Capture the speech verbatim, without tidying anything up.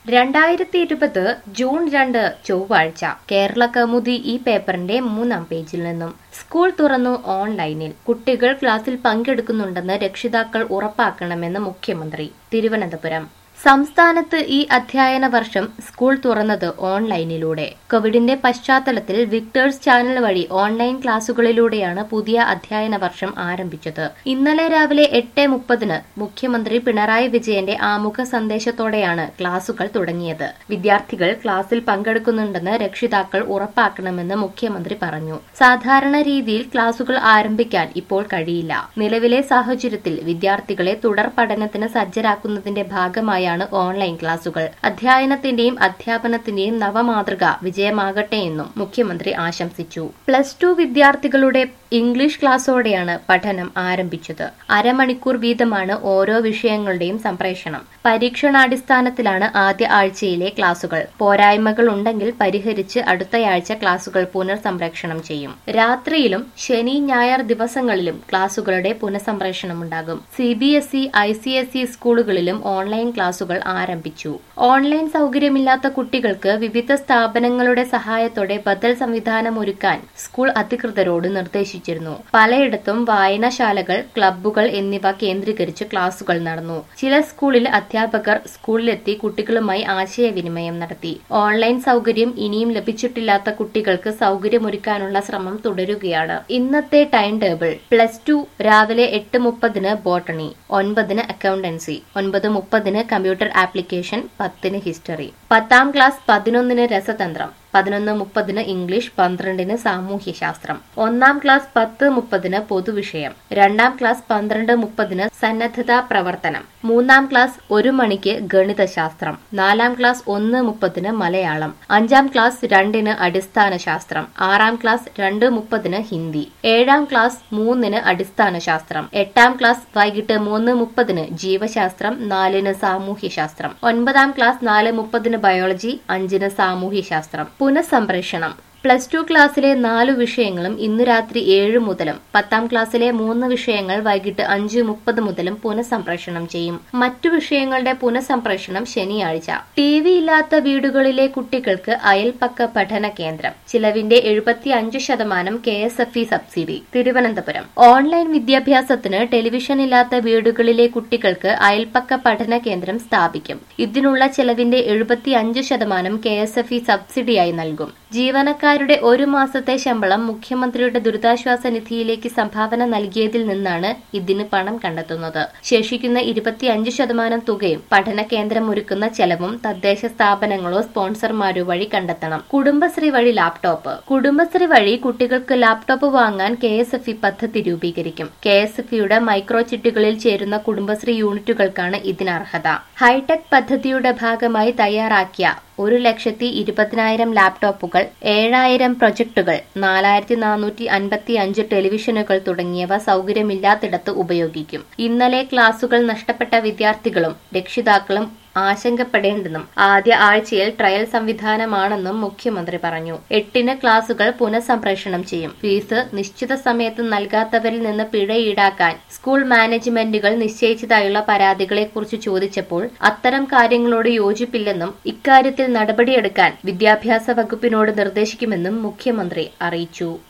രണ്ടായിരത്തി ഇരുപത് ജൂൺ രണ്ട് ചൊവ്വാഴ്ച കേരള കൗമുദി ഈ പേപ്പറിന്റെ മൂന്നാം പേജിൽ നിന്നും സ്കൂൾ തുറന്നു ഓൺലൈനിൽ കുട്ടികൾ ക്ലാസ്സിൽ പങ്കെടുക്കുന്നുണ്ടെന്ന് രക്ഷിതാക്കൾ ഉറപ്പാക്കണമെന്ന് മുഖ്യമന്ത്രി തിരുവനന്തപുരം സംസ്ഥാനത്ത് ഈ അധ്യയന വർഷം സ്കൂൾ തുറന്നത് ഓൺലൈനിലൂടെ കോവിഡിന്റെ പശ്ചാത്തലത്തിൽ വിക്ടേഴ്സ് ചാനൽ വഴി ഓൺലൈൻ ക്ലാസുകളിലൂടെയാണ് പുതിയ അധ്യയന വർഷം ആരംഭിച്ചത്. ഇന്നലെ രാവിലെ എട്ട് മുപ്പതിന് മുഖ്യമന്ത്രി പിണറായി വിജയന്റെ ആമുഖ സന്ദേശത്തോടെയാണ് ക്ലാസുകൾ തുടങ്ങിയത്. വിദ്യാർത്ഥികൾ ക്ലാസ്സിൽ പങ്കെടുക്കുന്നുണ്ടെന്ന് രക്ഷിതാക്കൾ ഉറപ്പാക്കണമെന്ന് മുഖ്യമന്ത്രി പറഞ്ഞു. സാധാരണ രീതിയിൽ ക്ലാസുകൾ ആരംഭിക്കാൻ ഇപ്പോൾ കഴിയില്ല. നിലവിലെ സാഹചര്യത്തിൽ വിദ്യാർത്ഥികളെ തുടർ പഠനത്തിന് സജ്ജരാക്കുന്നതിന്റെ ഭാഗമായി ഓൺലൈൻ ക്ലാസുകൾ. അധ്യയനത്തിന്റെയും അധ്യാപനത്തിന്റെയും നവമാതൃക വിജയമാകട്ടെയെന്നും മുഖ്യമന്ത്രി ആശംസിച്ചു. പ്ലസ് ടു വിദ്യാർത്ഥികളുടെ ഇംഗ്ലീഷ് ക്ലാസോടെയാണ് പഠനം ആരംഭിച്ചത്. അരമണിക്കൂർ വീതമാണ് ഓരോ വിഷയങ്ങളുടെയും സംപ്രേഷണം. പരീക്ഷണാടിസ്ഥാനത്തിലാണ് ആദ്യ ആഴ്ചയിലെ ക്ലാസുകൾ. പോരായ്മകൾ ഉണ്ടെങ്കിൽ പരിഹരിച്ച് അടുത്തയാഴ്ച ക്ലാസുകൾ പുനർസംപ്രേഷണം ചെയ്യും. രാത്രിയിലും ശനി ഞായർ ദിവസങ്ങളിലും ക്ലാസുകളുടെ പുനഃസംപ്രേഷണമുണ്ടാകും. C B S E I C S E സ്കൂളുകളിലും ഓൺലൈൻ ക്ലാസുകൾ ആരംഭിച്ചു. ഓൺലൈൻ സൗകര്യമില്ലാത്ത കുട്ടികൾക്ക് വിവിധ സ്ഥാപനങ്ങളുടെ സഹായത്തോടെ ബദൽ സംവിധാനം ഒരുക്കാൻ സ്കൂൾ അധികൃതരോട് നിർദ്ദേശിച്ചിരുന്നു. പലയിടത്തും വായനശാലകൾ, ക്ലബ്ബുകൾ എന്നിവ കേന്ദ്രീകരിച്ച് ക്ലാസുകൾ നടന്നു. ചില സ്കൂളിൽ അധ്യാപകർ സ്കൂളിലെത്തി കുട്ടികളുമായി ആശയവിനിമയം നടത്തി. ഓൺലൈൻ സൗകര്യം ഇനിയും ലഭിച്ചിട്ടില്ലാത്ത കുട്ടികൾക്ക് സൗകര്യമൊരുക്കാനുള്ള ശ്രമം തുടരുകയാണ്. ഇന്നത്തെ ടൈം ടേബിൾ: പ്ലസ് ടു രാവിലെ എട്ട് മുപ്പതിന് ബോട്ടണി, ഒൻപതിന് അക്കൗണ്ടൻസി, ഒൻപത് മുപ്പതിന് കമ്പ്യൂട്ടർ ആപ്ലിക്കേഷൻ, പത്തിന് ഹിസ്റ്ററി. പത്താം ക്ലാസ് പതിനൊന്നിന് രസതന്ത്രം, പതിനൊന്ന് മുപ്പതിന് ഇംഗ്ലീഷ്, പന്ത്രണ്ടിന് സാമൂഹ്യശാസ്ത്രം. ഒന്നാം ക്ലാസ് പത്ത് മുപ്പതിന് പൊതുവിഷയം, രണ്ടാം ക്ലാസ് പന്ത്രണ്ട് മുപ്പതിന് സന്നദ്ധതാ പ്രവർത്തനം, മൂന്നാം ക്ലാസ് ഒരു മണിക്ക് ഗണിതശാസ്ത്രം, നാലാം ക്ലാസ് ഒന്ന് മുപ്പതിന് മലയാളം, അഞ്ചാം ക്ലാസ് രണ്ടിന് അടിസ്ഥാന ശാസ്ത്രം, ആറാം ക്ലാസ് രണ്ട് മുപ്പതിന് ഹിന്ദി, ഏഴാം ക്ലാസ് മൂന്നിന് അടിസ്ഥാന ശാസ്ത്രം, എട്ടാം ക്ലാസ് വൈകിട്ട് മൂന്ന് മുപ്പതിന് ജീവശാസ്ത്രം, നാലിന് സാമൂഹ്യശാസ്ത്രം, ഒൻപതാം ക്ലാസ് നാല് മുപ്പതിന് ബയോളജി, അഞ്ചിന് സാമൂഹ്യശാസ്ത്രം. പുനഃസംപ്രേഷണം: പ്ലസ് ടു ക്ലാസ്സിലെ നാലു വിഷയങ്ങളും ഇന്ന് രാത്രി ഏഴ് മുതലും പത്താം ക്ലാസ്സിലെ മൂന്ന് വിഷയങ്ങൾ വൈകിട്ട് അഞ്ച് മുപ്പത് മുതലും പുനഃസംപ്രേഷണം ചെയ്യും. മറ്റു വിഷയങ്ങളുടെ പുനഃസംപ്രേഷണം ശനിയാഴ്ച. ടി വി ഇല്ലാത്ത വീടുകളിലെ കുട്ടികൾക്ക് അയൽപക്ക പഠന കേന്ദ്രം. ചിലവിന്റെ എഴുപത്തി അഞ്ച് ശതമാനം K S F E subsidy. Thiruvananthapuram: online വിദ്യാഭ്യാസത്തിന് ടെലിവിഷൻ ഇല്ലാത്ത വീടുകളിലെ കുട്ടികൾക്ക് അയൽപക്ക പഠന കേന്ദ്രം സ്ഥാപിക്കും. ഇതിനുള്ള ചെലവിന്റെ എഴുപത്തി അഞ്ച് ശതമാനം കെ എസ് എഫ് ഇ സബ്സിഡിയായി നൽകും. ജീവനക്കാരുടെ ഒരു മാസത്തെ ശമ്പളം മുഖ്യമന്ത്രിയുടെ ദുരിതാശ്വാസ നിധിയിലേക്ക് സംഭാവന നൽകിയതിൽ നിന്നാണ് ഇതിന് പണം കണ്ടെത്തുന്നത്. ശേഷിക്കുന്ന ഇരുപത്തിയഞ്ച് ശതമാനം തുകയും പഠന കേന്ദ്രം ഒരുക്കുന്ന ചെലവും തദ്ദേശ സ്ഥാപനങ്ങളോ സ്പോൺസർമാരോ വഴി കണ്ടെത്തണം. കുടുംബശ്രീ വഴി ലാപ്ടോപ്പ്: കുടുംബശ്രീ വഴി കുട്ടികൾക്ക് ലാപ്ടോപ്പ് വാങ്ങാൻ കെ എസ് എഫ് ഇ പദ്ധതി രൂപീകരിക്കും. കെ എസ് എഫ് ഇയുടെ മൈക്രോ ചിട്ടുകളിൽ ചേരുന്ന കുടുംബശ്രീ യൂണിറ്റുകൾക്കാണ് ഇതിനർഹത. ഹൈടെക് പദ്ധതിയുടെ ഭാഗമായി തയ്യാറാക്കിയ ഒരു ലക്ഷത്തി ഇരുപതിനായിരം ലാപ്ടോപ്പുകൾ, ഏഴായിരം പ്രൊജക്ടുകൾ, നാലായിരത്തി നാനൂറ്റി അൻപത്തി അഞ്ച് ടെലിവിഷനുകൾ തുടങ്ങിയവ സൗകര്യമില്ലാത്തിടത്ത് ഉപയോഗിക്കും. ഇന്നലെ ക്ലാസുകൾ നഷ്ടപ്പെട്ട വിദ്യാർത്ഥികളും രക്ഷിതാക്കളും ആശങ്കപ്പെടേണ്ടെന്നും ആദ്യ ആഴ്ചയിൽ ട്രയൽ സംവിധാനമാണെന്നും മുഖ്യമന്ത്രി പറഞ്ഞു. എട്ടിന് ക്ലാസുകൾ പുനഃസംപ്രേഷണം ചെയ്യും. ഫീസ് നിശ്ചിത സമയത്ത് നൽകാത്തവരിൽ നിന്ന് പിഴ ഈടാക്കാൻ സ്കൂൾ മാനേജ്മെന്റുകൾ നിശ്ചയിച്ചതായുള്ള പരാതികളെക്കുറിച്ച് ചോദിച്ചപ്പോൾ അത്തരം കാര്യങ്ങളോട് യോജിപ്പില്ലെന്നും ഇക്കാര്യത്തിൽ നടപടിയെടുക്കാൻ വിദ്യാഭ്യാസ വകുപ്പിനോട് നിർദ്ദേശിക്കുമെന്നും മുഖ്യമന്ത്രി അറിയിച്ചു.